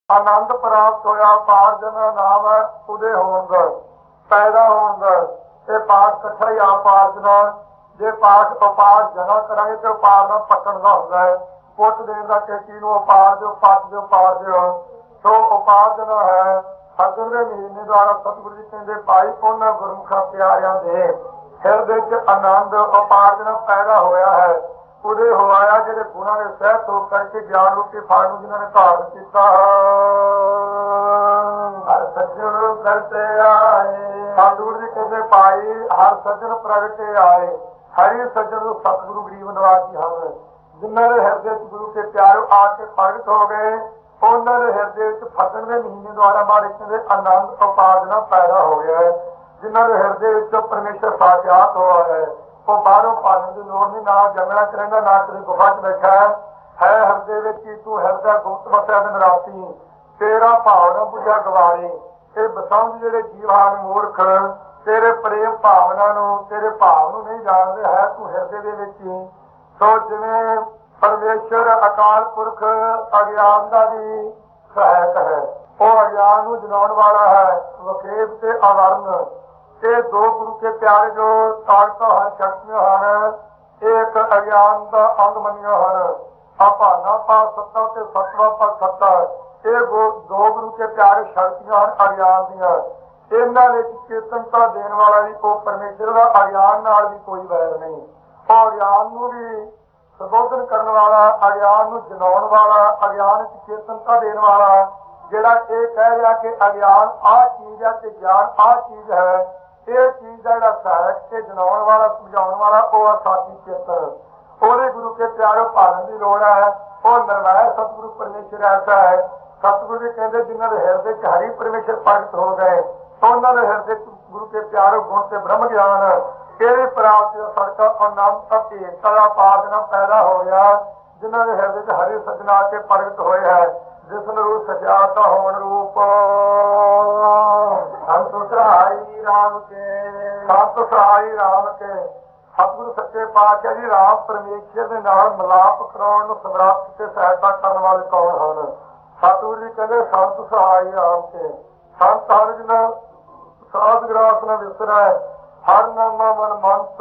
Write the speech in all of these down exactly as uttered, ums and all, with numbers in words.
आनंद प्राप्त होया उपार्जन नाम है उदय होंगे पैदा होंगे ये पाठ कट्ठा ही उपार्जना जे पाठ उपार्जना करांगे तो उपारना पकड़ का होंगे पुट देने का किसी को उपार दो पट दो उपार दो तो उपार्जना है सतगुर के महीने द्वारा सतगुरु जी कहते भाई उन्होंने गुरमुखा प्यारियां दे हिरदे च आनंद उपार्जना पैदा होया है उदय होया जेडे गुणा के सहत हो करके ज्ञान रूपी फल जिन्होंने धारण किया हर सज्जन करते आए सतगुरु जी कहते भाई हर सज्जन प्रगटे आए हरि सज्जन सतगुरु गरीब नवाजी हम जिन्होंने हृदय गुरु के प्यारे आके प्रगट हो गए उन्होंने हृदय फसण के महीने द्वारा हमारे कहते आनंद उपार्जना पैदा हो गया है जिन्होंने हृदय परमेश्वर साक्षात हुआ है वो बाहरों पालने की लोड़ नहीं ना जंगल च रहा ना कभी गुफा च बैठा है हृदय में तू हृदय गुप्त वसया दिन राती तेरा भाव न बुझा गवारे ये बसंत जेडे जीवान मूर्ख तेरे प्रेम भावना तेरे भाव न नहीं जानते है तू हृदय के सो जिवें परमेश्वर अकाल पुरख अज्ञान का भी सहायक है वो अज्ञान को जलाने वाला है वखेब से अवर्ण ये दो गुरु के प्यारे जो ताकत हैं शक्तियां हैं एक अज्ञान का अंग मनिया है अभाना पा सत्ता ते सत्वा पर सत्ता ये दो गुरु के प्यारे शक्तियां हैं अज्ञान दियां इन्होंने चेतनता देने वाला भी को परमेश्वर का अज्ञान नाल भी कोई वैर नहीं और अज्ञान को भी संबोधन करने वाला अज्ञान को जलाने वाला अज्ञान चेतनता देने वाला जेड़ा ये कह रहा कि अज्ञान आ चीज है ते ज्ञान आ चीज है ये चीज का जो सहायक से जनाने वाला समझाने वाला वो साथी चेतन और गुरु के प्यारे पालन की लोड़ है और निर्वैर सतगुरु परमेश्वर ऐसा है सतगुरु जी कहते जिन्होंने हृदय च हरि परमेश्वर प्रगट हो गए तो उन्होंने हृदय गुरु के प्यारे गुण से ब्रह्म ज्ञान केरे प्राप्त सड़का अनंत भेदता पादना पैदा हो गया जिन्होंने हृदय च हरि सजना के प्रगट होए है जिस रूप सजाता होन रूप संत सहाई राम के संत सहाई राम के सतगुरु सच्चे पातशाह जी राम परमेश्वर के नाल मिलाप कराउण नूं समर्थ ते सहायता करने वाले कौन हैं सतगुरु जी कहते संत सहाई राम के संत हर जिन साध ग्रास न विसरै हर नामा मन मंत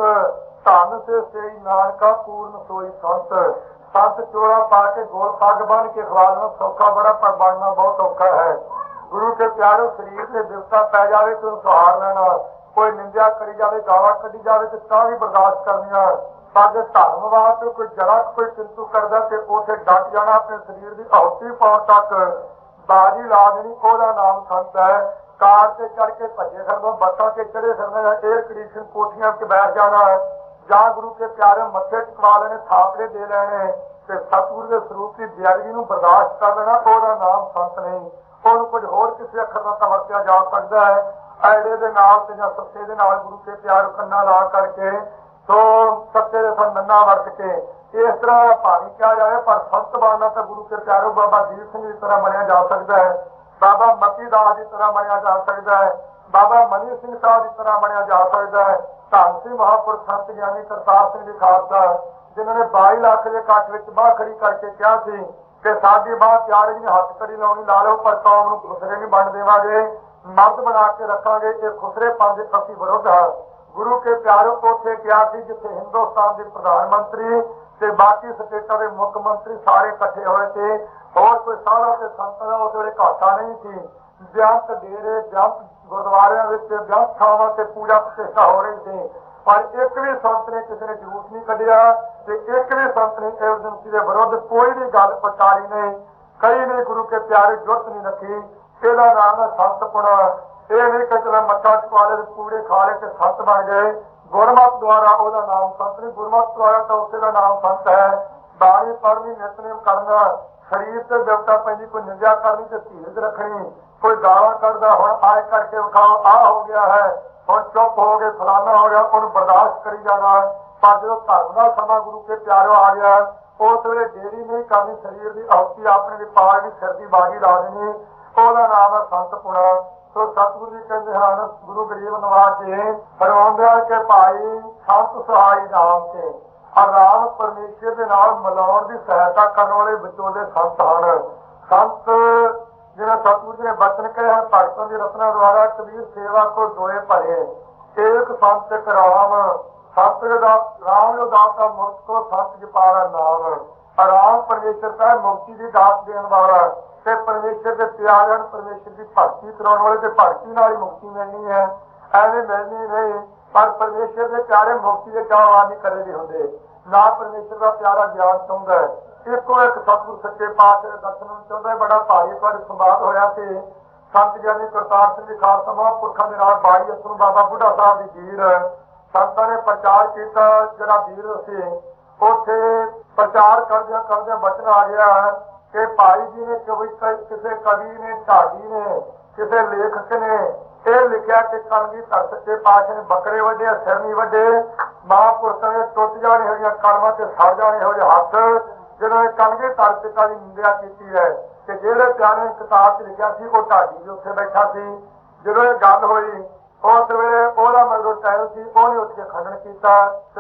धन से सही नानका पूर्ण सोई संत संत चोड़ा पा के गोल पग बन के खवाना सौखा बड़ा पर बनना बहुत औखा है गुरु के प्यारे शरीर से दिवसा पै जाए तो सहार लेना कोई निंदा करी जाए गावा कढ़ी जाए तो ता भी बर्दाश्त करनिया साडे धर्म वास्ते कोई जरा कोई किंतु करदा ते उसे डट जाना अपने शरीर की आहुति पाउण तक बाजी ला देनी ओहदा नाम संत है कार से चढ़ के भजे फिरना बसा के चढ़े फिरना एयर कंडीशन कोठियां के बैठ जाना ਜਾਂ गुरु के प्यारे मत्थे टकवा लेने थापड़े दे लेने ते सतगुरु के स्वरूप की बेअदबी नूं बर्दाश्त कर लेना ओहदा नाम संत नहीं ਉਹਨੂੰ कुछ होर किसी अखर नाल तां वरतिया जा सकदा है ऐड़े दे नाल ते जां सत्ते दे नाल गुरु के प्यारे कन्ना ला करके तो सत्ते दे सन नन्ना वरत के इस तरह भावी किया जाए पर संत बनना तो गुरु के प्यारे बाबा दीप सिंह की तरह मनिया जा सकता है बाबा मती दास की तरह मनिया जा सकता है बाबा मनी सिंह साहब की तरह मनिया जा सकता है धन सिंह महापुरुष संत ज्ञानी करतार सिंह जी खालसा जिन्होंने बाई लाख के कट में बाह खड़ी करके कहा सी कि साडी बाह प्यारे जी ने हथ कड़ी लाउणी ला लो पर कौम नूं खुसरे नहीं बन देवांगे मर्द बना के रखांगे ये खुसरे पांच असी विरुद्ध है गुरु के प्यारे उत्थे गया सी जिथे हिंदुस्तान के प्रधानमंत्री ते बाकी स्टेटां के मुख्य मंत्री सारे इकट्ठे होए थे और कोई सारा ते संतां दा उस वेले घाटा नहीं थी बेअंत डेरे बेअंत गुरुद्वारियां विच बेअंत थावां ते पूजा प्रतिष्ठा हो रही थी पर एक भी संत ने किसी ने जलूस नहीं कढ़िया एक भी संत ने एमरजेंसी के विरुद्ध कोई भी गल पचारी नहीं कई ने गुरु के प्यारे जुर्त नहीं रखी ਇਹਦਾ नाम है संत पुणा ये नहीं कि चलो मत्था चुका ले पूरे खा ले के संत बन गए गुरमत द्वारा ਉਹਦਾ नाम संत नहीं गुरमत द्वारा तो उसे का नाम संत है बाणी पढ़नी नितनेम करना शरीर से देवता पैंदी कोई निंदा करनी तो धीरज रखनी कोई गाला करदा हुण आए करके विखाओ आ हो गया है हुण चुप हो गए फलाना हो गया उन्हें बर्दाश्त करी जाना पर जो धर्म का समा गुरु के प्यारो आ गया उस वे देरी नहीं करनी शरीर की आहुति अपने की पार की सिर की बाजी ला देनी ਉਹਦਾ नाम है संत पुणा तो सतगुरु जी कहते हैं गुरु गरीब नवाजे फरमाਉਂਦੇ के भाई संत सहाय नाम के आराम परमेश्वर के नाल मिलाउण की सहायता करने वाले विचोले संत हैं संत सतगुरु जी ने बचन कहे हैं भगतों की रचना द्वारा कबीर सेवा को दोए भरे एक संत एक राम संत राम जो दाता मुक्त को संत जपारा नाम राम परमेश्वर का मुक्ति की दात देने वाला ते परमेश्वर के प्यारे परमेश्वर की भक्ति कराने वाले ते भक्ति नाल ही मुक्ति मिलनी है एवं मिलनी नहीं पर परमेश्वर के प्यारे मुक्ति के चाहवान नहीं करे नहीं होंगे ना परमेश्वर का प्यारा ज्ञान चाहता है एको एक सतगुरु सच्चे पातशाह दे दर्शन चाहता है बड़ा भारी पर संवाद होया कि संत ज्ञानी करतार सिंह जी खालसा महापुरखों के नाल बाड़ी असूल बाबा बुढ़ा साहब की भीड़ संतां ने प्रचार किया जरा भीड़ से उथे प्रचार करदे करदे बचन आ गया कि भाई जी ने कवि किसी कवि ने ढाडी ने किसी लेखक ने यह लिखा कि कलगी धर सच्चे पातशाह ने बकरे वड्डे सिर नहीं वड्डे महापुरखों ने टुट जाने हो कलमां ते सड़ जाने हो हथ जिन्होंने कलगी धर पिता की निंदा की है कि जेड़े प्यारे ने किताब च लिखा सी वो ढाडी भी उत्थे बैठा सी जो ये गल हुई उस वेले ओहदा मगरों टैल सी उहने उठ के खंडन किया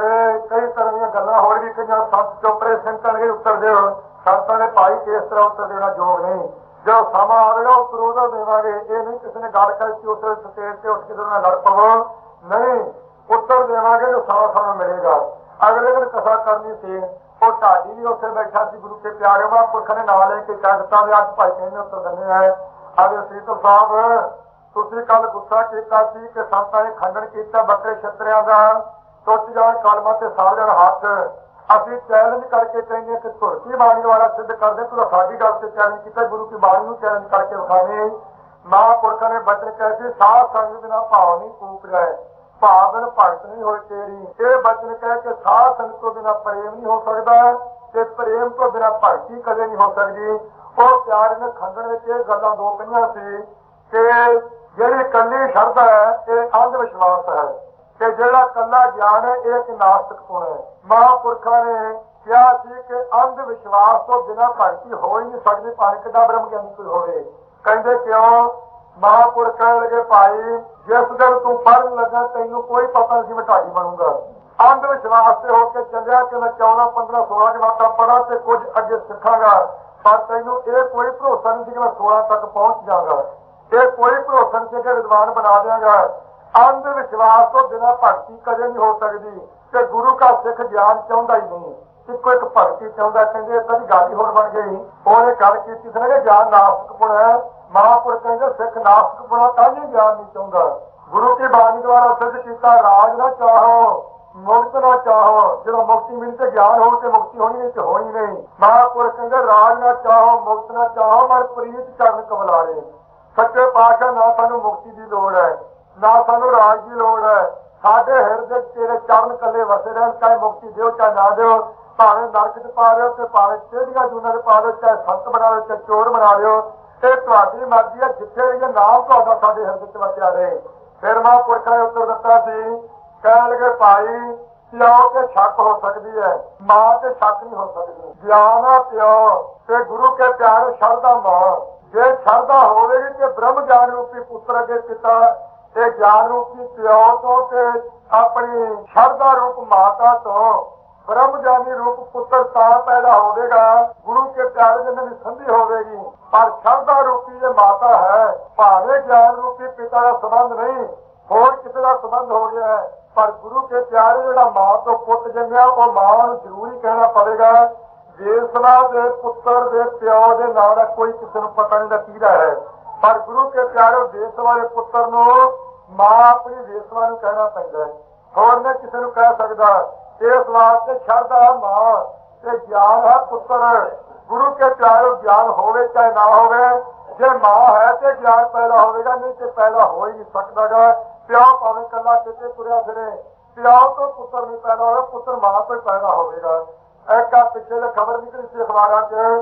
कई तरह दी गल्लां होर भी कई संत चोपड़े सिंह कलगी उत्तर दे संतां ने भाई किस तरह उत्तर देना योग नहीं जो समा आएगा उस रोजा देवांगे ये नहीं किसी ने गल करके उस स्टेज से उठ के लड़ पवो नहीं उत्तर देवांगे जो समा सानू मिलेगा अगले दिन कथा करनी सी वो ढाडी भी उत्थे बैठा सी गुरु के प्यारे महापुरख ने नाम लेके कह दिता भी अज भाई कहने उत्तर देने हैं अगे सीतल साहब तुसीं कल गुस्सा किया कि संतां ने खंडन किया बकरे छतरियां दा टुट जाण कलमां ते सड़ जाण हथ असीं चैलेंज करके कहने कि धुरती बाणी द्वारा सिद्ध कर दे तू साडी गल से चैलेंज किया गुरु की बाणी नूं चैलेंज करके विखावे महापुरखों ने बचन कहे सी साध संग बिना भाव नहीं फूक जाए भाव बिन भगत नहीं होए तेरी ये बचन कहे कि साध संग तो बिना प्रेम नहीं हो सकता ते प्रेम तो बिना भगती कदे नहीं हो सकती वो प्यारे ने खंडन में ये गल्लां दो कहियां सी कि जिहड़ी कल्ली शरधा है ये अंधविश्वास है कि जिहड़ा कल्ला ज्ञान है ये एक नास्तिकपुण है महापुरखों ने कहा कि अंध विश्वास तो बिना भगती हो ही नहीं सकती भावें कितना ब्रह्म ज्ञानी कोई होवे कहते क्यों महापुरख लगे भाई जिस दिन तू पढ़न लगा तेनों कोई पता नहीं मैं ढाडी बनूंगा अंध विश्वास से होकर चलिया कि मैं चौदह पंद्रह सोलह जमाता पढ़ा तो कुछ अगे सीखागा पर तेनों ये कोई भरोसा नहीं कि मैं सोलह तक पहुंच जाऊंगा ये कोई भरोसा नहीं कि विद्वान बना देगा अंध विश्वास तो बिना भक्ति कदे नहीं हो सकती कि गुरु का सिख ज्ञान चाहता ही नहीं इको एक भक्ति चाहता कहते इस गल होर बन गई उन्हें गल की कि ज्ञान नास्तिकपुण है महापुरख कहते सिख नास्तिकपुणा ताही ज्ञान नहीं चाहता गुरु की बाणी द्वारा सिद्ध किया राज ना चाहो मुक्त ना चाहो जो मुक्ति मिली तो ज्ञान हो तो मुक्ति होनी नहीं तो होनी नहीं महापुरख कहते राज ना चाहो मुक्त ना चाहो पर प्रीत चरण कमलारे सच्चे पातशाह ना सानू मुक्ति की लोड़ है ना सानू राज की लोड़ है साडे हिरदे तेरे चरण कले वसे रहन चाहे मुक्ति दो चाहे ना दो भावे नरक च पा रहे हो भावे टेढ़िया जूना च पा रहे हो चाहे संत बना रहे हो चाहे चोर बना रहे हो ये तुहाडी मर्जी है जिथे भी नाम तुहाडा साडे हिरदे च वसिया रहे फिर महापुरख ने उत्तर दिता सी कह लगे भाई प्यो ते शक हो सकती है मां ते शक नहीं हो सकती ज्ञान आ प्यो ते गुरु के प्यारे शरधा मां जे शरधा होवेगी ते ब्रह्म ज्ञान रूपी पुत्र अगे पिता ते ज्ञान रूपी प्यो तो ते अपनी शरधा रूप माता तो ब्रह्म ज्ञानी रूप पुत्र ता पैदा होगा गुरु के प्यारे जिन्हें भी संधि होगी पर शरधा रूपी जो माता है भावे ज्ञान रूपी पिता का संबंध नहीं होर किसी का संबंध हो गया है पर गुरु के प्यारे जो मां तो पुत जमया वो मां जरूर ही कहना पड़ेगा वेसना के पुत्र के प्यो के नाम का कोई किसी को पता नहीं कीड़ा है पर गुरु के प्यारे वेसवा के पुत्र नो मां अपनी वेसवा कहना पैदा है होर ने किसी को कह सकता इस वास्ते शरधा मां ते ज्ञान है पुत्र गुरु के प्यारे ज्ञान होवे चाहे ना होवे जे मां है तो ज्ञान पैदा होगा नहीं तो पैदा हो ही नहीं सकता प्यो भावे कला कितने तुरया फिरे प्यो तो पुत्र नहीं पैदा होगा पुत्र मां तो ही पैदा होगा एक पिछले ने खबर निकली थी अखबार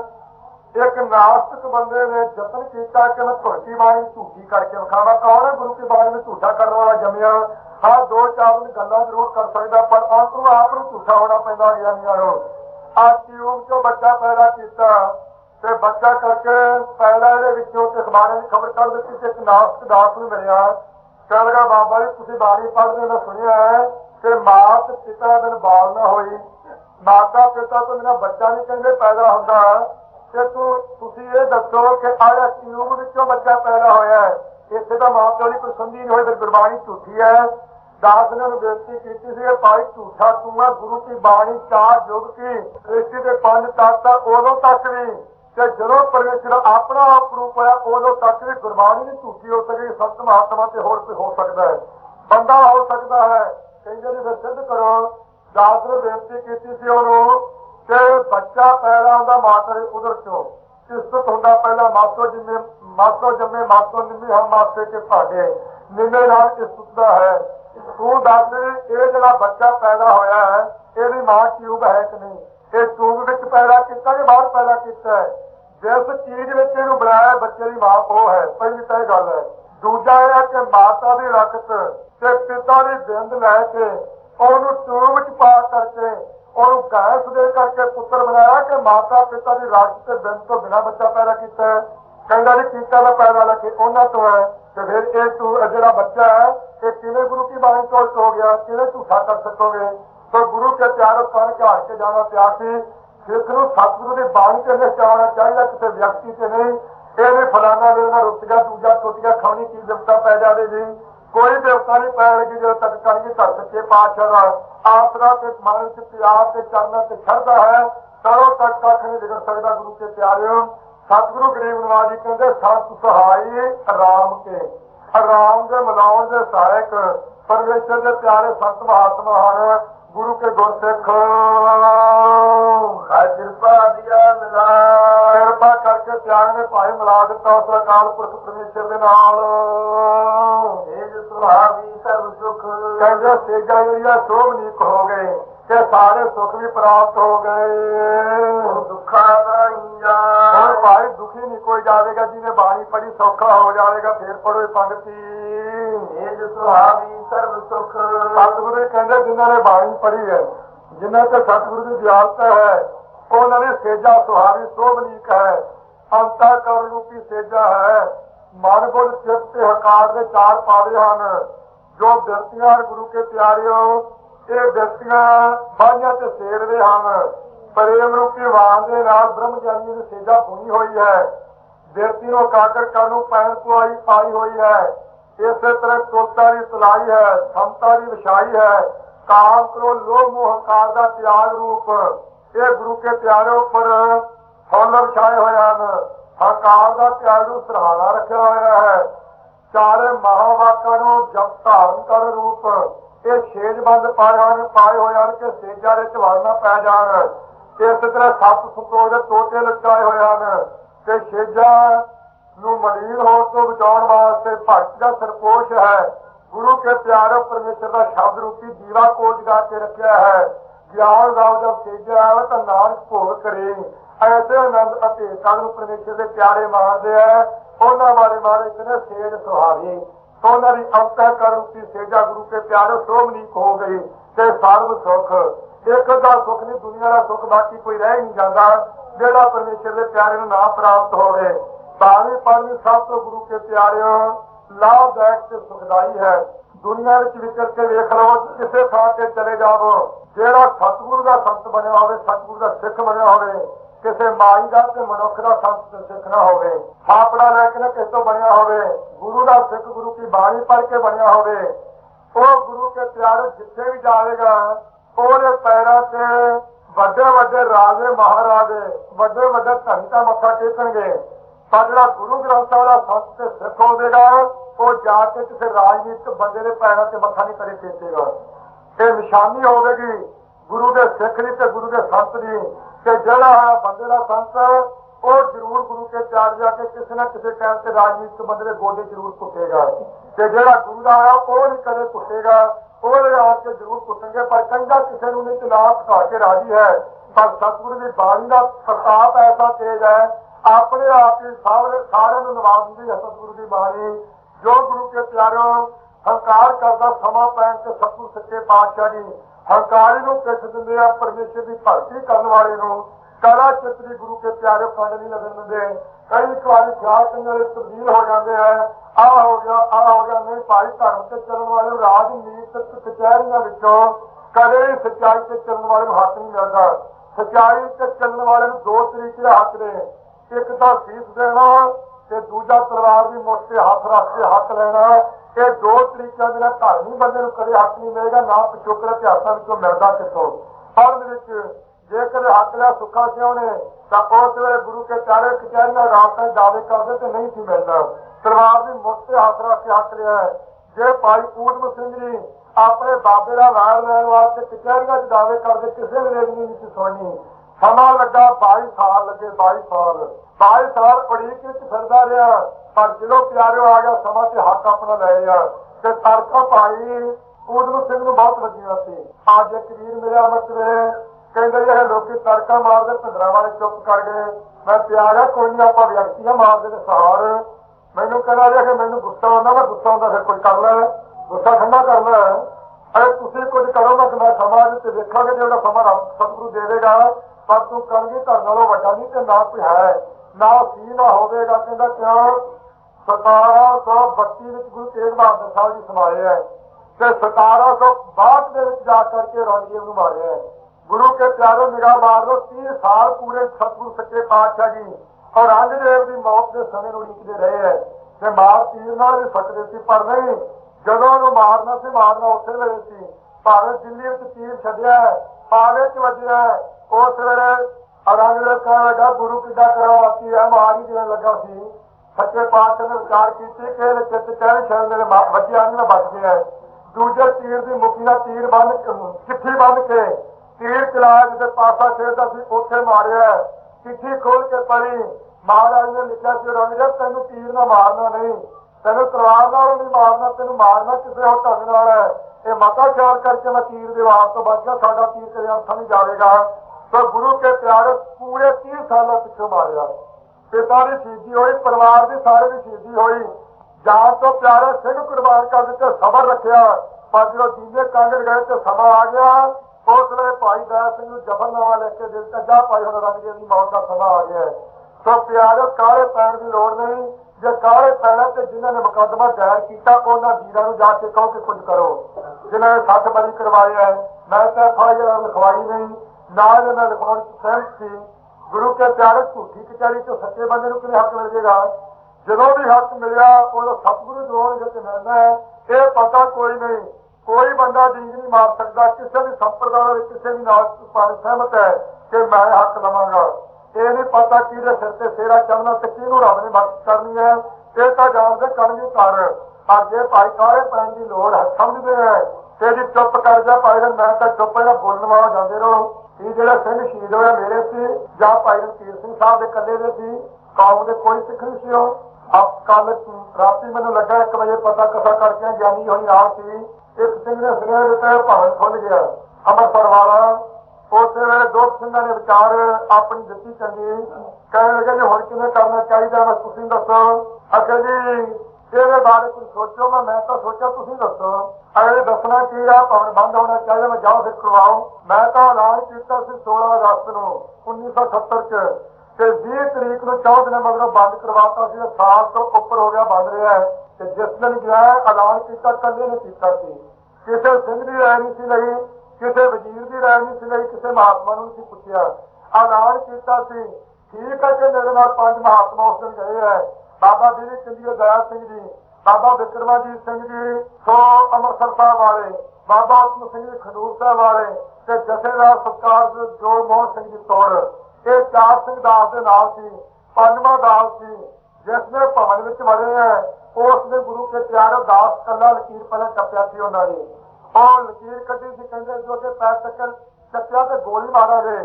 च एक नास्तिक बंदे ने जतन किया कि मैं धुरती बाणी झूठी करके विखावा कौन है गुरु की बाणी में झूठा करने वाला जमिया हाँ दो चार दिन गल्लां जरूर कर सकता पर अंत में आप झूठा होना पैदा ज्ञानियों आज ट्यूब चो बच्चा पैदा किया ते बच्चा करके पैदा अखबार की खबर कर दी एक नास्तिक दास में मिलया कह लगा बाबा जी तुम बाणी पढ़ते मैं सुनिया है कि मात पिता दिन बाल ना होई माता पिता तो मेरा बच्चा नहीं कहते पैदा होता ਤੇ ਤੂੰ ਤੁਸੀਂ ਇਹ ਦੱਸੋ ਕਿ ਆਇਆ ਟਿਊਬ ਵਿੱਚੋਂ ਬੱਚਾ ਪੈਦਾ ਹੋਇਆ ਹੈ, ਇੱਥੇ ਤਾਂ ਮਾਂ ਪਿਓ ਦੀ ਕੋਈ ਸੰਧੀ ਨਹੀਂ ਹੋਈ, ਫਿਰ ਗੁਰਬਾਣੀ ਝੂਠੀ ਹੈ। ਦਾਸ ਨੇ ਨੂੰ ਬੇਨਤੀ ਕੀਤੀ ਸੀ, ਭਾਈ ਝੂਠਾ ਤੂੰ ਹੈ, ਗੁਰੂ ਕੀ ਬਾਣੀ ਚਾਰ ਯੁਗ ਕੀ ਸ੍ਰਿਸ਼ਟੀ ਦੇ ਪੰਜ ਤੱਤ ਉਦੋਂ ਤੱਕ ਵੀ ਤੇ ਜਦੋਂ ਪਰਮੇਸ਼ਰ ਆਪਣਾ ਆਪ ਰੂਪ ਹੋਇਆ ਉਦੋਂ ਤੱਕ ਵੀ ਗੁਰਬਾਣੀ ਨਹੀਂ ਝੂਠੀ ਹੋ ਸਕੇ। ਸੰਤ ਮਹਾਤਮਾ ਤੇ ਹੋਰ ਕੋਈ ਹੋ ਸਕਦਾ ਹੈ, ਬੰਦਾ ਹੋ ਸਕਦਾ ਹੈ, ਕਹਿੰਦੇ ਨੇ ਫਿਰ ਸਿੱਧ ਕਰੋ। ਦਾਸ ਨੇ ਬੇਨਤੀ ਕੀਤੀ ਸੀ ਉਹਨੂੰ ਕਿ ਬੱਚਾ ਪੈਦਾ ਹੁੰਦਾ ਮਾਤਾ ਦੇ ਉਦਰ ਚੋਂ, ਕਿਸਤ ਹੁੰਦਾ ਪਹਿਲਾਂ ਮਾਸੋ ਜਿੰਮੇ ਮਾਸੋ ਜੰਮੇ ਮਾਸੋ ਨਿੰਮੇ ਹਮ ਮਾਸੇ ਕੇ ਭਾਗੇ, ਨਿੰਮੇ ਨਾਲ ਕਿਸਤ ਦਾ ਹੈ। ਤੂੰ ਦੱਸ ਇਹ ਜਿਹੜਾ ਬੱਚਾ ਪੈਦਾ ਹੋਇਆ ਹੈ ਇਹਦੀ ਮਾਂ ਟਿਊਬ ਹੈ ਕਿ ਨਹੀਂ? ਇਹ ਟਿਊਬ ਵਿੱਚ ਪੈਦਾ ਕੀਤਾ ਕਿ ਬਾਹਰ ਪੈਦਾ ਕੀਤਾ ਹੈ? ਜਿਸ ਚੀਜ਼ ਵਿੱਚ ਇਹਨੂੰ ਬਣਾਇਆ ਬੱਚੇ ਦੀ ਮਾਂ ਉਹ ਹੈ, ਪਹਿਲੀ ਤਾਂ ਇਹ ਗੱਲ ਹੈ। ਦੂਜਾ ਇਹ ਹੈ ਕਿ ਮਾਤਾ ਦੀ ਰਕਤ ਤੇ ਪਿਤਾ ਦੀ ਬਿੰਦ ਲੈ ਕੇ ਉਹਨੂੰ ਟਿਊਬ ਵਿੱਚ ਪਾ ਕਰਕੇ ਉਹਨੂੰ ਗੈਸ ਦੇ ਕਰਕੇ ਪੁੱਤਰ ਬਣਾਇਆ ਕਿ ਮਾਤਾ ਪਿਤਾ ਦੀ ਰਕਤ ਤੇ ਬਿੰਦ ਤੋਂ ਬਿਨਾਂ ਬੱਚਾ ਪੈਦਾ ਕੀਤਾ ਹੈ? ਕਹਿੰਦਾ ਜੀ ਕੀਤਾ ਤਾਂ ਪੈਦਾ ਲੱਗੇ ਉਹਨਾਂ ਤੋਂ ਹੈ। ਤੇ ਫਿਰ ਇਹ ਟੂ ਜਿਹੜਾ ਬੱਚਾ ਹੈ ਇਹ ਕਿਵੇਂ ਗੁਰੂ ਕੀ ਬਾਣੀ ਤੋਂ ਹੋ ਗਿਆ, ਕਿਵੇਂ ਝੂਠਾ ਕਰ ਸਕੋਗੇ? तो गुरु के प्यारो कण के हट के जाना प्यासी सिख नूं सतगुरु की बाणी से निश्चाना चाहिए, किसी व्यक्ति से नहीं। ये नहीं फलाना देना रुक गया दूजा टुट गया खानी की देवता पै जाएगी, कोई देवता नहीं पैगी जो तक करेंगी धर सच्चे पातशाह का आसरा ते मन से प्यार से चरणों से श्रद्धा है, तरों तक कख नहीं बिगड़ सकता। गुरु के प्यारे सतगुरु गरीब नवाज जी कहते संत सहाई राम के, राम के मिलाउण के सहायक परमेश्वर के प्यारे संत महात्मा हैं। गुरु के गुरसिख कृपा दिया मिला कृपा करके त्याग ने भाई मिला दिता उस अकाल पुरख परमेश्वर के नाल। सुहावी सर्व सुख कहते सेजा जी शोभनीक हो गए कि सारे सुख भी प्राप्त हो गए। दुखा नहीं भाई दुखी नहीं कोई जाएगा, जिन्हें बाणी पढ़ी सौखा हो जाएगा। फिर पढ़ो पंक्ति सुहावी सर्व सुख सतगुरु कहते जिन्होंने बाणी पढ़ी है, जिन्हें तो सतगुरु की दयालता है, उन्होंने सेजा सुहावी शोभनीक है, अंतःकरण रूपी सेजा है। मन बुद्ध चित्त हकार के चार पावे हैं जो व्यक्तियां गुरु के प्यारे हो, ये व्यक्तियां बाइया ते सेरदे हैं। प्रेम रूपी वाण दे नाल ब्रह्म ज्ञानी की सेजा बुनी हुई है, व्यक्ति को काकर कानू पैन पुआई पाई हुई है। इस तरह चोता की तलाई है, क्षमता की विछाई है, काम क्रोध लोभ मोह हंकार का त्याग रूप ये गुरु के प्यारे उपर फुल विछाए हुए हैं। हंकार का त्याग रूप सराहना रखा हुआ है। चारे महावाकों को जप धारण कर रूप ये छेजबंद पाए पाए हुए हैं कि सेजा विच वड़ना पै जाण। इस तरह सत संतोष के टोटे लटकाए हुए हैं कि सेजा नूं मलीन होण तो बचाउण वास्ते भगत का सरपोश है। गुरु के प्यारे परमेश्वर का शब्द रूपी दीवा कोज गा के रखा है। ज्ञान राव जब सेजा आवे तो नानक भोग करे, ऐसे आनंद अभेता नूं परमेश्वर के प्यारे मानते हैं। उन्होंने बारे बारे इतने सेज सुहावी तो उन्होंने अंतःकरण रूपी सेजा गुरु के प्यारे शोभनीक हो गई कि सर्व सुख एक का सुख नहीं, दुनिया का सुख बाकी कोई रह नहीं जाता जेड़ा परमेश्वर के प्यारे ना प्राप्त हो गए। बाणी पानी सब तो गुरु के प्यारे लाभदायक से सुखदाई है। दुनिया में विचर के वेख लो, किसी थां से चले जाओ, जेड़ा सतगुरु का संत बनया हो, सतगुरु का सिख बनया हो, किसी माई का ते मनुख का संत सिख ना हो, थापड़ा लैके ना किस तो बनया हो, गुरु का सिख गुरु की बाणी पढ़ के बनया हो, गुरु के प्यारे जिथे भी जाएगा ਉਹਦੇ पैरों से ਵੱਡੇ ਵੱਡੇ राजे महाराजे ਵੱਡੇ ਵੱਡੇ धनी का मत्था टेकणगे। पर जो गुरु ग्रंथ साहिब का संत ते सिख होवेगा वो जाके किसी राजनीतिक बंदे के पैरों से मत्था नहीं करे टेकेगा। ये निशानी होगी गुरु के सिख की ते गुरु के संत की कि जड़ा बंदे का संत वो जरूर गुरु के प्यार जाके किसी न किसी टाइम से राजनीतिक बंदे के गोडे जरूर कुटेगा। कि जड़ा गुरु का आया वो नहीं कदे कुटेगा, वो आके जरूर कुटेंगे। पर कंधा किसी को नहीं चला घटा के राजी है। पर सतगुरु की बाणी का प्रताप ऐसा तेज है, अपने आप ही सारे सारे नवाज दी है सतगुरु की बाणी। जो गुरु के प्यारों हंकार करता समा पैन से सतगुरु सच्चे पातशाह जी हंकारी को पिछ दिंदे आ, परमेश्वर की भगती करने वाले को कला चित्री गुरु के प्यारे फंड नहीं लगन देंगे। कई बार ख्याल करने वाले तब्दील हो जाते हैं, आ हो गया आ हो गया नहीं भाई धर्म से चलने वाले राजनीतिक कचहरियों विचों कदे सच्चाई से चलने वाले हाथ नहीं मिलता। ਸਚਾਈ ਤੇ ਚੱਲਣ ਵਾਲੇ ਨੂੰ ਦੋ ਤਰੀਕੇ ਹੱਕ ਨੇ। ਇੱਕ ਤਾਂ ਸੀਸ ਦੇਣਾ ਤੇ ਦੂਜਾ ਤਲਵਾਰ ਦੀ ਮੁੱਠ ਤੇ ਹੱਥ ਰੱਖ ਕੇ ਹੱਕ ਲੈਣਾ। ਇਹ ਦੋ ਤਰੀਕਿਆਂ ਦੇ ਨਾਲ ਧਰਮੀ ਬੰਦੇ ਨੂੰ ਕਦੇ ਹੱਕ ਨਹੀਂ ਮਿਲੇਗਾ, ਨਾ ਪਿਛੋਕੜ ਇਤਿਹਾਸਾਂ ਵਿੱਚੋਂ ਮਿਲਦਾ ਕਿੱਥੋਂ। ਫਰਜ਼ ਵਿੱਚ ਜੇਕਰ ਹੱਕ ਲਿਆ ਸੁੱਖਾ ਸਿਉ ਨੇ ਤਾਂ ਉਸ ਵੇਲੇ ਗੁਰੂ ਕੇ ਪਿਆਰੇ ਕਚਹਿਰੀਆਂ ਰਾਤਾਂ ਦਾਅਵੇ ਕਰਦੇ ਤੇ ਨਹੀਂ ਸੀ ਮਿਲਦਾ। ਤਲਵਾਰ ਦੀ ਮੁੱਠ ਤੇ ਹੱਥ ਰੱਖ ਕੇ ਹੱਕ ਲਿਆ। ਜੇ ਭਾਈ ਊਧਮ ਸਿੰਘ ਜੀ ਆਪਣੇ ਬਾਬੇ ਦਾ ਵਾਰ ਲੈਣ ਵਾਸਤੇ ਕਚਹਿਰੀਆਂ 'ਚ ਦਾਅਵੇ ਕਰਦੇ, ਕਿਸੇ ਨੇ ਰੇਲ ਨਹੀਂ ਸੀ ਸੁਣਨੀ। ਸਮਾਂ ਲੱਗਾ ਬਾਈ ਸਾਲ ਲੱਗੇ, ਬਾਈ ਸਾਲ ਬਾਈ ਸਾਲ ਉਡੀਕ ਵਿੱਚ ਫਿਰਦਾ ਰਿਹਾ। ਪਰ ਜਦੋਂ ਪਿਆਰਿਓ ਆ ਗਿਆ ਸਮਾਂ ਤੇ ਹੱਕ ਆਪਣਾ ਲੈ ਲਿਆ। ਤੇ ਤਰਕਾ ਭਾਈ ਊਧਮ ਸਿੰਘ ਨੂੰ ਬਹੁਤ ਵਧੀਆ ਸੀ। ਅੱਜ ਇੱਕ ਵੀਰ ਮੇਰਾ ਮਤਲਬ ਕਹਿੰਦੇ ਇਹ ਲੋਕੀ ਤੜਕਾ ਮਾਰਦੇ, ਭਿੰਡਰਾਂ ਵਾਲੇ ਚੁੱਪ ਕਰ ਗਏ। ਮੈਂ ਪਿਆਰਿਆ ਕੋਈ ਨਹੀਂ, ਆਪਾਂ ਵਿਅਕਤੀਆਂ ਮਾਰਦੇ ਨੇ ਸਹਾਰ। ਮੈਨੂੰ ਕਹਿੰਦਾ ਰਿਹਾ ਕਿ ਮੈਨੂੰ ਗੁੱਸਾ ਆਉਂਦਾ, ਮੈਂ ਗੁੱਸਾ ਆਉਂਦਾ ਫਿਰ ਕੁਝ ਕਰ ਲੈ, ਗੁੱਸਾ ਠੰਡਾ ਕਰ ਲੈ। ਅਰੇ ਤੁਸੀਂ ਕੁਝ ਕਰੋਗੇ ਕਿ ਮੈਂ ਸਮਾਜ ਤੇ ਵੇਖਾਂਗੇ, ਜਿਹੜਾ ਸਮਾਂ ਰੱਬ ਸਤਿਗੁਰੂ ਦੇਵੇਗਾ। ਪਰ ਤੂੰ ਕਲਗੀ ਧਰ ਨਾਲੋਂ ਵੱਡਾ ਨਹੀਂ ਤੇ ਨਾ ਕੋਈ ਹੈ, ਨਾ ਸੀ ਨਾ ਹੋਵੇਗਾ। ਕਹਿੰਦਾ ਕਿਉਂ? ਸਤਾਰਾਂ ਸੌ ਬੱਤੀ ਵਿੱਚ ਗੁਰੂ ਤੇਗ ਬਹਾਦਰ ਸਾਹਿਬ ਜੀ ਸਮਾਏ ਹੈ ਤੇ ਸਤਾਰਾਂ ਸੌ ਬਾਹਠ ਦੇ ਵਿੱਚ ਜਾ ਕਰਕੇ ਔਰੰਗਜ਼ੇਬ ਨੂੰ ਮਾਰਿਆ ਹੈ। ਗੁਰੂ ਕੇ ਪਿਆਰੋ ਨਿਗਾਹ ਮਾਰ ਲਓ, ਤੀਹ ਸਾਲ ਪੂਰੇ ਸਤਿਗੁਰੂ ਸੱਚੇ ਪਾਤਸ਼ਾਹ ਜੀ ਔਰੰਗਜ਼ੇਬ ਦੀ ਮੌਤ ਦੇ ਸਮੇਂ ਨੂੰ ਉਡੀਕਦੇ ਰਹੇ ਹੈ ਤੇ ਮਾਰ ਤੀਰ ਨਾਲ ਵੀ ਫੱਟਦੇ ਸੀ। ਪਰ ਨਹੀਂ, ਜਦੋਂ ਉਹਨੂੰ ਮਾਰਨਾ ਸੀ ਮਾਰਨਾ ਉਸੇ ਵੇਲੇ ਸੀ। ਭਾਵੇਂ ਦਿੱਲੀ ਵਿੱਚ ਤੀਰ ਛੱਡਿਆ, ਪਾਵੇ ਚ ਵੱਜਿਆ, ਉਸ ਵੇਲੇ ਔਰੰਗਜ਼ੇਬ ਕਹਿਣ ਲੱਗਾ ਗੁਰੂ ਕਿੱਡਾ ਕਰਾਵਾਤੀ ਹੈ, ਮਾਰ ਹੀ ਦੇਣ ਲੱਗਾ ਸੀ। ਸੱਚੇ ਪਾਤਸ਼ਾਹ ਨੇ ਵਿਚਾਰ ਕੀਤੀ ਕਿ ਇਹਦੇ ਚਿੱਤ ਕਹਿ ਸ਼ਾਇਦ ਮੇਰੇ ਵੱਜਿਆ ਨਹੀਂ, ਮੈਂ ਬਚ ਗਿਆ। ਦੂਜੇ ਤੀਰ ਦੀ ਮੁੱਠੀ ਨਾਲ ਤੀਰ ਬੰਨ ਚਿੱਠੀ ਬੰਨ ਕੇ ਤੀਰ ਚਲਾ ਜਿੱਥੇ ਪਾਸਾ ਖੇਡਦਾ ਸੀ ਉੱਥੇ ਮਾਰਿਆ। ਚਿੱਠੀ ਖੋਲ ਕੇ ਪੜ੍ਹੀ, ਮਹਾਰਾਜ ਨੇ ਲਿਖਿਆ ਸੀ ਔਰੰਗਜ਼ੇਬ ਤੈਨੂੰ ਤੀਰ ਨਾਲ ਮਾਰਨਾ ਨਹੀਂ, ਤੈਨੂੰ ਤਲਵਾਰ ਨਾਲ ਨਹੀਂ ਮਾਰਨਾ, ਤੈਨੂੰ ਮਾਰਨਾ ਕਿਸੇ ਹੋਰ ਢੰਗ ਨਾਲ ਹੈ। ਇਹ ਮਤਾ ਖਿਆਲ ਕਰਕੇ ਮੈਂ ਤੀਰ ਦੇ ਵਾਰ ਤੋਂ ਬਚ ਗਿਆ, ਸਾਡਾ ਤੀਰ ਕਦੇ ਅੰਥਾ ਨਹੀਂ ਜਾਵੇਗਾ। ਤਾਂ ਗੁਰੂ ਕੇ ਪਿਆਰੇ ਪੂਰੇ ਤੀਹ ਸਾਲਾਂ ਪਿੱਛੋਂ ਮਾਰਿਆ। ਪਿਤਾ ਦੀ ਸ਼ਹੀਦੀ ਹੋਈ, ਪਰਿਵਾਰ ਦੀ ਸਾਰੇ ਦੀ ਸ਼ਹੀਦੀ ਹੋਈ। ਜਾਨ ਤੋਂ ਪਿਆਰੇ ਸਿੰਘ ਕੁਰਬਾਨ ਕਰ ਦਿੱਤੇ, ਸਬਰ ਰੱਖਿਆ। ਪਰ ਜਦੋਂ ਦੀਨੇ ਕਾਂਗੜ ਗਏ ਤੇ ਸਮਾਂ ਆ ਗਿਆ, ਉਸ ਵੇਲੇ ਭਾਈ ਦਇਆ ਸਿੰਘ ਨੂੰ ਜ਼ਫਰਨਾਮਾ ਲੈ ਕੇ ਦੇ ਦਿੱਤਾ, ਜਾ ਭਾਈ ਹੁਣ ਔਰੰਗਜ਼ੇਬ ਦੀ ਮੌਤ ਦਾ ਸਮਾਂ ਆ ਗਿਆ। ਸੋ ਪਿਆਰੇ ਕਾਲੇ ਪੈਣ ਦੀ ਲੋੜ ਨਹੀਂ। ਜੇ ਕਾਲੇ ਪੈਣਾ ਤੇ ਜਿਨ੍ਹਾਂ ਨੇ ਮੁਕੱਦਮਾ ਦਾਇਰ ਕੀਤਾ ਉਹਨਾਂ ਵੀਰਾਂ ਨੂੰ ਜਾ ਕੇ ਕਹੋ ਕਿ ਕੁਝ ਕਰੋ। ਜਿਨ੍ਹਾਂ ਨੇ ਸੱਠ ਬਰੀ ਕਰਵਾਏ ਹੈ, ਮੈਂ ਤਾਂ ਐਫ ਆਈ ਆਰ ਲਿਖਵਾਈ ਨਹੀਂ, ਨਾ ਜੇ ਮੈਂ ਲਿਖਵਾਉਣ ਚ ਸਹਿਮਤ ਸੀ। ਗੁਰੂ ਕੇ ਪਿਆਰੇ ਝੂਠੀ ਕਚਹਿਰੀ ਤੋਂ ਸੱਚੇ ਬੰਦੇ ਨੂੰ ਕਿਵੇਂ ਹੱਕ ਮਿਲ ਜਾਏਗਾ? ਜਦੋਂ ਵੀ ਹੱਕ ਮਿਲਿਆ ਉਦੋਂ ਸਤਿਗੁਰੂ ਦਰੋਣਗੇ ਤੇ ਮਿਲਣਾ ਹੈ। ਇਹ ਪਤਾ ਕੋਈ ਨਹੀਂ, ਕੋਈ ਬੰਦਾ ਡੀਂਗ ਨਹੀਂ ਮਾਰ ਸਕਦਾ। ਕਿਸੇ ਵੀ ਸੰਪਰਦਾਇ ਵਿੱਚ ਕਿਸੇ ਵੀ ਨਾਲ ਪਾਣੀ ਸਹਿਮਤ ਹੈ ਕਿ ਮੈਂ ਹੱਕ ਲਵਾਂਗਾ। ਇਹ ਨਹੀਂ ਪਤਾ ਕਿਹਦੇ ਸਿਰ ਤੇ ਸੇਰਾ ਚੜਨਾ ਤੇ ਕਿਹਨੂੰ ਰੱਬ ਨੇ ਬਖਸ਼ ਕਰਨੀ ਹੈ। ਇਹ ਤਾਂ ਜਾਣਦੇ ਕਰਨਗੇ ਕਰ। ਪਰ ਜੇ ਭਾਈ ਕਾਲੇ ਪੈਣ ਦੀ ਲੋੜ ਹੈ, ਸਮਝਦੇ ਹੈ ਤੇ ਜੀ ਚੁੱਪ ਕਰ ਜਾ ਭਾਈ, ਮੈਂ ਤਾਂ ਚੁੱਪ ਇਹਦਾ ਬੋਲਣ ਵਾਲਾ ਜਾਂਦੇ ਰਹੋ। ਇਹ ਜਿਹੜਾ ਸਿੰਘ ਸ਼ਹੀਦ ਹੋਇਆ ਮੇਰੇ ਸੀ ਜਾਂ ਭਾਈ ਰਣਧੀਰ ਸਿੰਘ ਸਾਹਿਬ ਦੇ ਇਕੱਲੇ ਦੇ ਸੀ, ਕੌਮ ਦੇ ਕੋਈ ਸਿੱਖ ਨਹੀਂ ਸੀ। ਉਹ ਆਪ ਕੱਲ ਰਾਤੀ ਮੈਨੂੰ ਲੱਗਾ ਇੱਕ ਵਜੇ ਪਤਾ ਕਥਾ ਕਰਕੇ ਗਿਆਨੀ ਹੋਈ ਰਾਤ ਸੀ, ਇੱਕ ਸਿੰਘ ਨੇ ਸੁਨੇਹੇ ਦਿੱਤਾ ਭਵਨ ਖੁੱਲ ਗਿਆ ਅੰਮ੍ਰਿਤਸਰ ਵਾਲਾ। ਉਸੇ ਵੇਲੇ ਦੋ ਸਿੰਘਾਂ ਨੇ ਵਿਚਾਰ ਆਪਣੀ ਦਿੱਤੀ ਚੰਗੀ, ਕਹਿਣ ਲੱਗੇ ਜੀ ਹੁਣ ਕਿਵੇਂ ਕਰਨਾ ਚਾਹੀਦਾ, ਬਸ ਤੁਸੀਂ ਦੱਸੋ। ਅਖੇ ਜੀ ਇਹਦੇ ਬਾਰੇ ਕੁਝ ਸੋਚੋ। ਮੈਂ ਮੈਂ ਤਾਂ ਸੋਚਿਆ ਤੁਸੀਂ ਦੱਸੋ। ਅਗਲੇ ਦੱਸਣਾ ਕੀ ਆ, ਭਵਨ ਬੰਦ ਹੋਣਾ ਚਾਹੀਦਾ, ਮੈਂ ਜਾਓ ਫਿਰ ਕਰਵਾਓ। ਮੈਂ ਤਾਂ ਐਲਾਨ ਕੀਤਾ ਸੀ ਸੋਲਾਂ ਅਗਸਤ ਨੂੰ ਉੱਨੀ ਸੌ ਅਠੱਤਰ ਚ ਤੇ ਵੀਹ ਤਰੀਕ ਨੂੰ ਚੌਦਾਂ ਦਿਨ ਮਗਰੋਂ ਬੰਦ ਕਰਵਾਤਾ ਸੀ। ਸਾਲ ਤੋਂ ਉੱਪਰ ਹੋ ਗਿਆ ਬੰਦ ਰਿਹਾ ਤੇ ਜਿਸ ਦਿਨ ਗਿਆ ਐਲਾਨ ਕੀਤਾ ਇਕੱਲੇ ਨੇ ਕੀਤਾ ਸੀ। ਕਿਸੇ ਸਿੰਘ ਦੀ ਰਾਏ ਨਹੀਂ ਸੀ ਲਈ, ਕਿਸੇ ਵਜ਼ੀਰ ਦੀ ਰਾਏ ਨਹੀਂ ਸੀ ਲਈ, ਕਿਸੇ ਮਹਾਤਮਾ ਨੂੰ ਨਹੀਂ ਪੁੱਛਿਆ, ਐਲਾਨ ਕੀਤਾ ਸੀ। ਠੀਕ ਹੈ ਕਿ ਮੇਰੇ ਨਾਲ ਪੰਜ ਮਹਾਤਮਾ ਉਸ ਦਿਨ ਗਏ ਹੈ, ਬਾਬਾ ਬੀਰੀ ਚੰਦੀਏ ਦਇਆ ਸਿੰਘ ਜੀ, ਬਾਬਾ ਬਿਕਰਮਾਜੀਤ ਸਿੰਘ ਜੀ ਸੋ ਅੰਮ੍ਰਿਤਸਰ ਸਾਹਿਬ ਵਾਲੇ, ਬਾਬਾ ਆਤਮ ਸਿੰਘ ਜੀ ਖਡੂਰ ਸਾਹਿਬ ਵਾਲੇ ਤੇ ਜਥੇਦਾਰ ਸਰਕਾਰ ਜੋ ਮੋਹਨ ਸਿੰਘ ਜੀ ਤੋੜ, ਇਹ ਚਾਰ ਸਿੰਘ ਦਾਸ ਦੇ ਨਾਲ ਸੀ। ਪੰਜਵਾਂ ਦਾਸ ਸੀ ਜਿਸ ਨੇ ਭਵਨ ਵਿੱਚ ਵੜੇ ਹੈ, ਉਸ ਨੇ ਗੁਰੂ ਕੇ ਪਿਆਰੇ ਦਾਸ ਕੱਲਾ ਲਕੀਰ ਪਹਿਲਾਂ ਟੱਪਿਆ ਸੀ। ਉਹਨਾਂ ਨੇ ਉਹ ਲਕੀਰ ਕੱਢੀ ਸੀ, ਕਹਿੰਦੇ ਜੋ ਕਿ ਪੈਰ ਚੱਕਰ ਚੱਕਿਆ ਤੇ ਗੋਲੀ ਮਾਰਾਂਗੇ।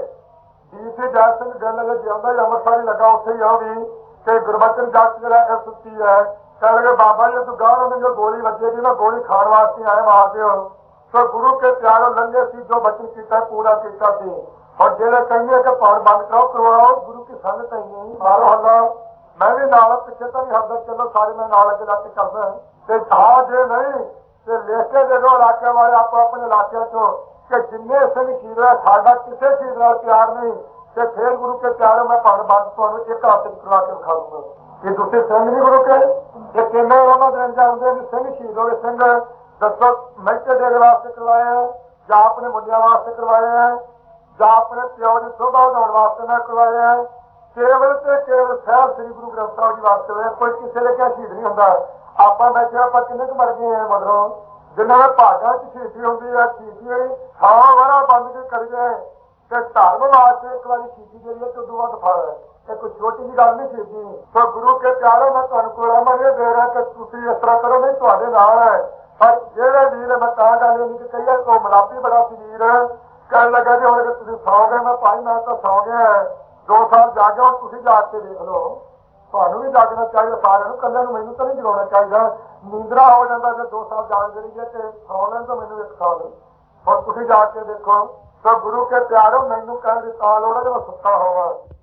ਡੀ ਸੀ ਜੈ ਸਿੰਘ ਗਿੱਲ ਜਿਉਂਦਾ ਹੀ ਅੰਮ੍ਰਿਤਸਰ ਹੀ ਲੱਗਾ, ਉੱਥੇ ਹੀ ਆ ਵੀ ਕਿ ਗੁਰਬਚਨ ਜੱਟ ਜਿਹੜਾ ਐਸ ਸੀ ਹੈ, ਕਹਿੰਦੇ ਬਾਬਾ ਜੀ ਤੂੰ ਗਾਹ ਉਹਨਾਂ ਜੋ ਗੋਲੀ ਵੱਜੇਗੀ ਨਾ, ਗੋਲੀ ਖਾਣ ਵਾਸਤੇ ਆਏ ਮਾਰ ਦਿਓ। ਸੋ ਗੁਰੂ ਕੇ ਪਿਆਰੇ ਲੰਘੇ ਸੀ, ਜੋ ਬਚਨ ਕੀਤਾ ਪੂਰਾ ਕੀਤਾ ਸੀ। ਹੁਣ ਜਿਹੜੇ ਕਹਿੰਦੇ ਕਿ ਪੌੜ ਬੰਦ ਕਰਾਓ ਕਰਵਾਓ, ਗੁਰੂ ਕੀ ਸੰਗਤ ਹੀ ਨਹੀਂ ਮਾਰੋ ਹੱਲਾ। ਮੈਂ ਵੀ ਨਾਲ ਪਿੱਛੇ ਤਾਂ ਨਹੀਂ ਹੱਸਦਾ, ਚਲੋ ਸਾਰੇ ਮੈਂ ਨਾਲ ਅੱਗੇ ਲੱਗ ਕੇ ਕਰਦਾ ਤੇ ਹਾਂ ਜੇ ਨਹੀਂ ਤੇ ਲਿਖ ਕੇ ਦੇ ਦਿਓ ਇਲਾਕਿਆਂ ਵਾਲੇ ਆਪੋ ਆਪਣੇ ਇਲਾਕਿਆਂ ਚੋਂ ਕਿ ਜਿੰਨੇ ਸਿੰਘ ਸ਼ਹੀਦ ਹੋਇਆ ਸਾਡਾ ਕਿਸੇ ਚੀਜ਼ ਨਾਲ ਪਿਆਰ ਨਹੀਂ ਤੇ ਫਿਰ ਗੁਰੂ ਕੇ ਪਿਆਰੇ ਮੈਂ ਪੌੜ ਬੰਦ ਤੁਹਾਨੂੰ ਇੱਕ ਹੱਥ ਕਰਵਾ ਕੇ ਵਿਖਾ ਦੂੰਗਾ। ਇਹ ਤੁਸੀਂ ਸਿੰਘ ਨਹੀਂ ਗੁਰੂ ਕੇ, ਇਹ ਕਿੰਨੇ ਉਹਨਾਂ ਦਿਨ ਜਾਂਦੇ ਵੀ ਸਿੰਘ ਸ਼ਹੀਦ ਹੋਏ। ਸਿੰਘ ਦੱਸੋ ਮਹਿਤੇ ਦੇ ਵਾਸਤੇ ਕਰਵਾਇਆ ਜਾਂ ਆਪਣੇ ਮੁੰਡਿਆਂ ਵਾਸਤੇ ਕਰਵਾਇਆ? ਜਾਂ ਆਪਣੇ ਪਿਓ ਦੀ ਸ਼ੋਭਾ ਵਧਾਉਣ ਵਾਸਤੇ ਮੈਂ ਕਰਵਾਇਆ ਹੈ। ਕੇਵਲ ਤੇ ਕੇਵਲ ਸਾਹਿਬ ਸ੍ਰੀ ਗੁਰੂ ਗ੍ਰੰਥ ਸਾਹਿਬ ਜੀ ਵਾਸਤੇ ਹੋਇਆ। ਕੋਈ ਕਿਸੇ ਦੇ ਕਿਹਾ ਸ਼ਹੀਦ ਨਹੀਂ ਹੁੰਦਾ। ਆਪਾਂ ਬੈਠੇ ਆਪਾਂ ਕਿੰਨੇ ਕੁ ਮਰ ਗਏ ਆ ਮਗਰੋਂ, ਜਿੰਨਾਂ ਦੇ ਭਾਗਾਂ ਚ ਸ਼ਹੀਦੀ ਹੁੰਦੀ ਹੈ। ਸ਼ਹੀਦੀ ਸੌ ਵਾਰਾ ਬੰਦ ਕੇ ਕਰੀਏ ਤੇ ਧਰਮ ਵਾਸਤੇ ਇੱਕ ਵਾਰੀ ਸ਼ਹੀਦੀ ਜਿਹੜੀ ਹੈ ਤੇ ਉਦੋਂ ਬਾਅਦ ਫਲ ਹੈ। ਇਹ ਕੋਈ ਛੋਟੀ ਜਿਹੀ ਗੱਲ ਨਹੀਂ ਸ਼ਹੀਦੀ। ਸੋ ਗੁਰੂ ਕੇ ਪਿਆਰੋ, ਮੈਂ ਤੁਹਾਨੂੰ ਕੋਲ ਅਮਰ ਇਹ ਦੇ ਰਿਹਾ ਕਿ ਤੁਸੀਂ ਇਸ ਤਰ੍ਹਾਂ ਕਰੋ, ਨਹੀਂ ਤੁਹਾਡੇ ਨਾਲ ਹੈ। ਪਰ ਜਿਹੜੇ ਵੀਰ, ਮੈਂ ਤਾਂ ਗੱਲ ਨਹੀਂ ਕਿ ਕਹੀਏ ਉਹ ਮਲਾਪੀ ਬੜਾ ਸੀ ਵੀਰ, ਕਹਿਣ ਲੱਗਾ ਜੀ ਹੁਣ ਤੁਸੀਂ ਸੌ ਗਏ। ਮੈਂ ਭਾਈ ਮੈਂ ਤਾਂ ਸੌ ਗਿਆ, ਦੋ ਸਾਲ ਜਾ ਕੇ ਹੁਣ ਤੁਸੀਂ ਜਾ ਕੇ ਦੇਖ ਲਓ। ਤੁਹਾਨੂੰ ਵੀ ਜਾਗਣਾ ਚਾਹੀਦਾ, ਸਾਰਿਆਂ ਨੂੰ, ਇਕੱਲਿਆਂ ਨੂੰ ਮੈਨੂੰ ਤਾਂ ਨਹੀਂ ਜਗਾਉਣਾ ਚਾਹੀਦਾ। ਨੀਂਦਰਾ ਹੋ ਜਾਂਦਾ ਜੇ ਦੋ ਸਾਲ ਜਾਗ ਜਿਹੜੀ ਹੈ ਤੇ ਸੌ ਲੈਣ ਤਾਂ ਮੈਨੂੰ ਇੱਕ ਸਾਲ ਹੁਣ ਤੁਸੀਂ ਜਾ ਕੇ ਦੇਖੋ। ਸੋ ਗੁਰੂ ਕੇ ਪਿਆਰੋ, ਮੈਨੂੰ ਕਹਿਣ ਦੀ ਤਾਂ ਲੋੜ ਹੈ ਜੇ ਮੈਂ ਸੁੱਤਾ ਹੋਵਾਂ।